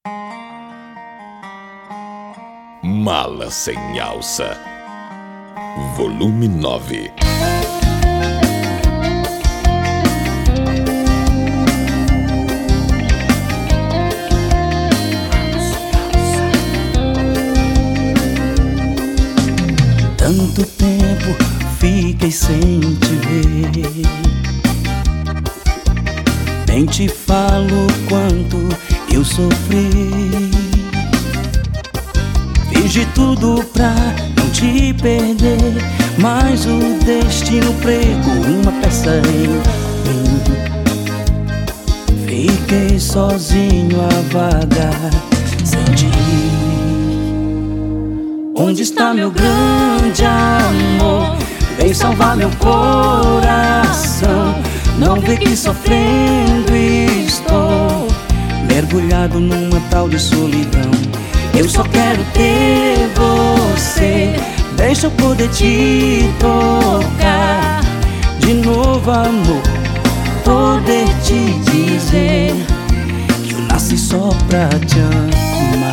Mala sem alça, volume 9. Tanto tempo fiquei sem te ver, nem te falo quanto eu sofri. Fiz de tudo pra não te perder, mas o destino pregou uma peça em mim. Fiquei sozinho a vagar sem ti. Onde está meu grande amor? Vem salvar meu coração. Não vê que sofrendo estou, mergulhado numa tal de solidão. Eu só quero ter você, deixa eu poder te tocar de novo, amor. Poder te dizer que eu nasci só pra te amar.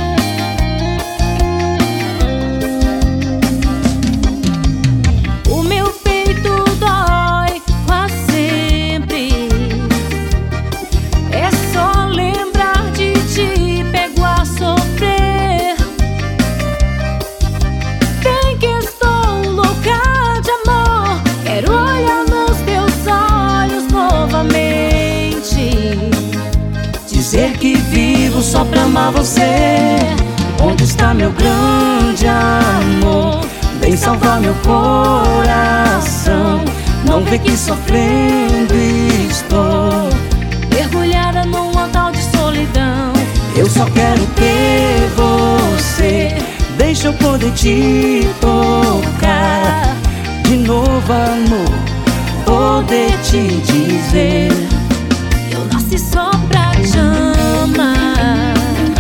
Dizer que vivo só pra amar você. Onde está meu grande amor? Vem salvar meu coração. Não vê que sofrendo estou, mergulhada num tal de solidão. Eu só quero ter você, deixa eu poder te tocar de novo, amor. Poder te dizer eu nasci só pra te amar.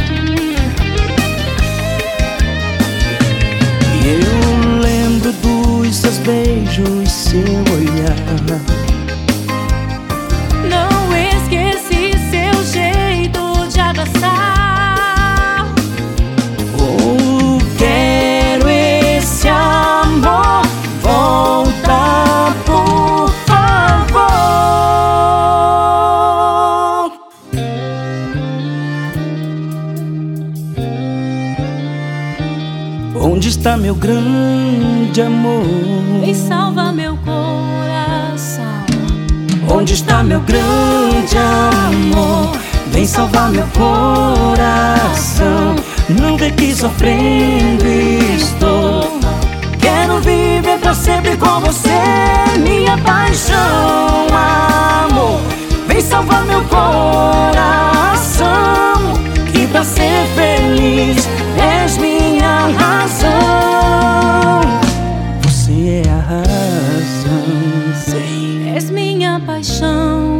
E eu lembro dos seus beijos, seu olhar. Não esqueci seu jeito de abraçar. Oh, quero esse amor, volta por favor. Onde está meu grande amor? Vem salvar meu coração. Onde está meu grande amor? Vem salvar meu coração. Não vê que sofrendo estou, quero viver pra sempre com você, minha paixão, amor. Vem salvar meu coração, que pra ser feliz és minha razão. Você é a razão, sei. És minha paixão.